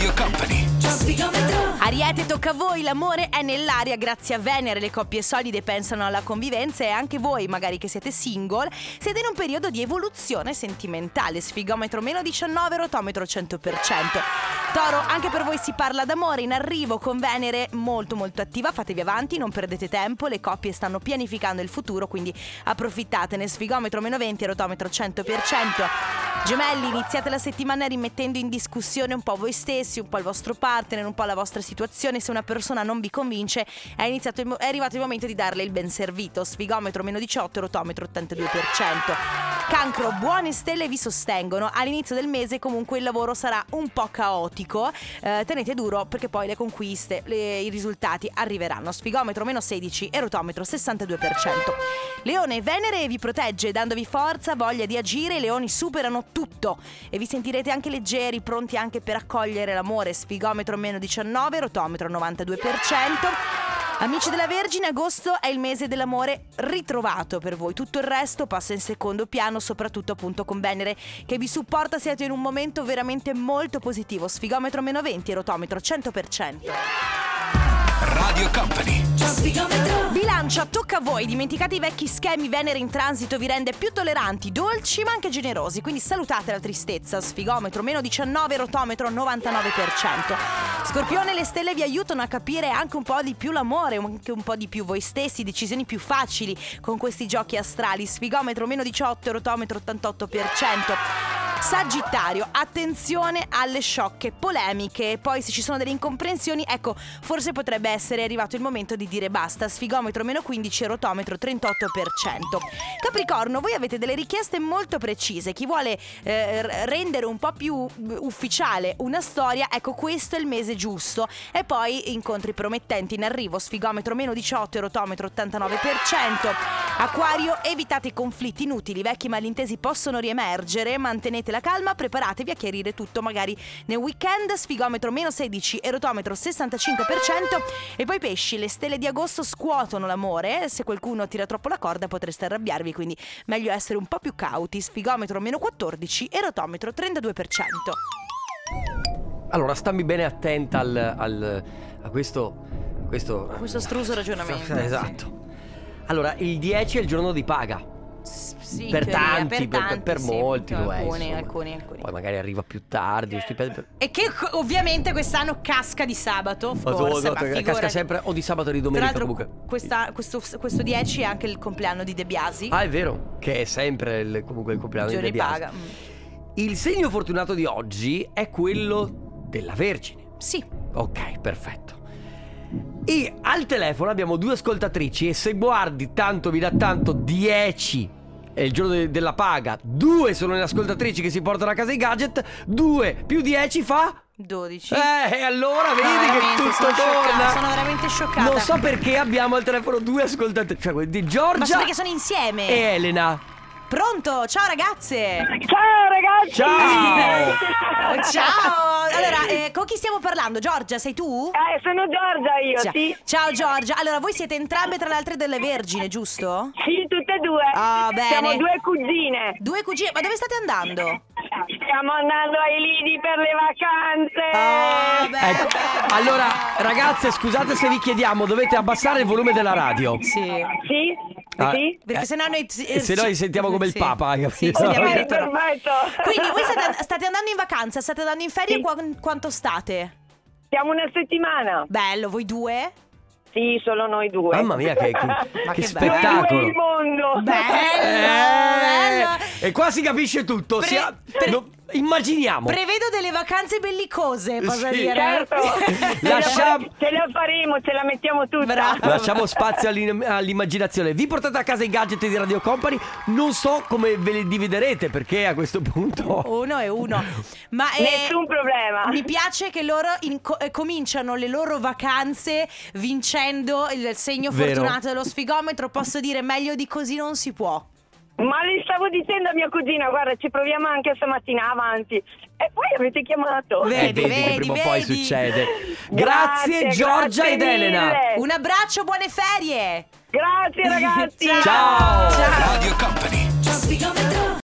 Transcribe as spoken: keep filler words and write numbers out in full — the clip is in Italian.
Radio Company. Ariete, tocca a voi, l'amore è nell'aria grazie a Venere, le coppie solide pensano alla convivenza e anche voi, magari che siete single, siete in un periodo di evoluzione sentimentale, sfigometro meno diciannove, rotometro cento per cento. Toro, anche per voi si parla d'amore, in arrivo con Venere molto molto attiva, fatevi avanti, non perdete tempo, le coppie stanno pianificando il futuro, quindi approfittatene, sfigometro meno venti, rotometro cento per cento. Gemelli, iniziate la settimana rimettendo in discussione un po' voi stessi, un po' il vostro partner, un po' la vostra situazione. Se una persona non vi convince è, iniziato il, è arrivato il momento di darle il ben servito, sfigometro meno diciotto, rotometro ottantadue per cento. Cancro, buone stelle vi sostengono, all'inizio del mese comunque il lavoro sarà un po' caotico, eh, tenete duro perché poi le conquiste, le, i risultati arriveranno, sfigometro meno sedici e rotometro sessantadue per cento. Leone, Venere vi protegge dandovi forza, voglia di agire, i leoni superano tutto e vi sentirete anche leggeri, pronti anche per accogliere l'amore, sfigometro meno diciannove, rotometro novantadue per cento. Amici della Vergine, agosto è il mese dell'amore ritrovato per voi, tutto il resto passa in secondo piano, soprattutto appunto con Venere che vi supporta, siete in un momento veramente molto positivo, sfigometro meno venti e rotometro cento per cento. Radio Company. Bilancia, tocca a voi, dimenticate i vecchi schemi, Venere in transito vi rende più tolleranti, dolci ma anche generosi, quindi salutate la tristezza, sfigometro meno diciannove, rotometro novantanove per cento. Scorpione, le stelle vi aiutano a capire anche un po' di più l'amore, anche un po' di più voi stessi, decisioni più facili con questi giochi astrali, sfigometro meno diciotto, rotometro ottantotto per cento. Sagittario, attenzione alle sciocche polemiche, poi se ci sono delle incomprensioni, ecco, forse potrebbe essere arrivato il momento di dire basta, sfigometro meno quindici, rotometro trentotto per cento. Capricorno, voi avete delle richieste molto precise, chi vuole eh, rendere un po' più ufficiale una storia, ecco questo è il mese giusto, e poi incontri promettenti in arrivo, sfigometro meno diciotto e rotometro ottantanove per cento. Acquario, evitate conflitti inutili, vecchi malintesi possono riemergere, mantenete la calma, preparatevi a chiarire tutto magari nel weekend, sfigometro meno sedici e rotometro sessantacinque per cento. E poi pesci, le stelle di agosto scuotono l'amore, se qualcuno tira troppo la corda potreste arrabbiarvi, quindi meglio essere un po' più cauti, sfigometro meno quattordici e rotometro trentadue per cento. Allora stammi bene attenta al, al, a questo questo questo struso ragionamento. Esatto. Allora il dieci è il giorno di paga. Sì, per, teoria, tanti, per per, tanti, per sì, molti lo è, alcuni, insomma. alcuni, alcuni. Poi magari arriva più tardi, stipendio... E che ovviamente quest'anno casca di sabato, of ma course, no, ma casca figurati. sempre o di sabato o di Tra domenica l'altro comunque. questa, questo, questo dieci è anche il compleanno di De Biasi. Ah, è vero, che è sempre il, comunque il compleanno di Giorni De Biasi. paga. Mm. Il segno fortunato di oggi è quello della Vergine. Sì. Ok, perfetto. E al telefono abbiamo due ascoltatrici e se guardi tanto mi dà tanto dieci è il giorno de- della paga, due sono le ascoltatrici che si portano a casa i gadget, due più dieci fa dodici. Eh, e allora No, vedi che veramente, tutto sono torna. scioccata, sono veramente scioccata. Non so perché abbiamo al telefono due ascoltatrici, cioè quelli di Giorgia Ma so perché sono insieme. e Elena. Pronto? Ciao ragazze. Ciao ragazzi. Ciao. Ciao. Allora, eh, con chi stiamo parlando? Giorgia, sei tu? Eh, sono Giorgia io, Ciao. sì. Ciao Giorgia. Allora, voi siete entrambe tra le altre delle Vergine, giusto? Sì, tutte e due. Ah, bene. Siamo due cugine. Due cugine. Ma dove state andando? Stiamo andando ai lidi per le vacanze. Ah, beh, Ecco, beh. allora ragazze scusate se vi chiediamo, dovete abbassare il volume della radio. Sì. Sì? Ah, Sì? Perché eh, sennò noi e se no li sentiamo come il Sì. Papa, hai Sì, capito? sentiamo Ok, addirittura. perfetto. Quindi voi state, state andando in vacanza, state andando in ferie, Sì. qua- quanto state? Siamo una settimana. Bello, voi due? Sì, solo noi due. Mamma mia che, che, Ma che che Noi due spettacolo. il mondo. Bello, Eh, bello. e qua si capisce tutto. Pre- sia- pre- no, immaginiamo. Prevedo delle vacanze bellicose, posso Sì. dire. Certo. Lasciamo- Ce la faremo, ce la mettiamo tutta. Bravo. Lasciamo spazio all'in- all'immaginazione. Vi portate a casa i gadget di Radio Company. Non so come ve li dividerete, perché a questo punto Uno e uno. Ma eh, Nessun problema. mi piace che loro inco- eh, cominciano le loro vacanze vincendo il segno Vero. fortunato dello sfigometro. Posso dire meglio di così non si può. Ma le stavo dicendo a mia cugina, guarda, ci proviamo anche stamattina avanti. E poi avete chiamato. Vedi, Eh, vedi, che vedi, prima o poi vedi. succede. Grazie, Grazie, Giorgia grazie ed Elena. mille. Un abbraccio, buone ferie. Grazie ragazzi. Ciao. Ciao. Ciao. Radio Company.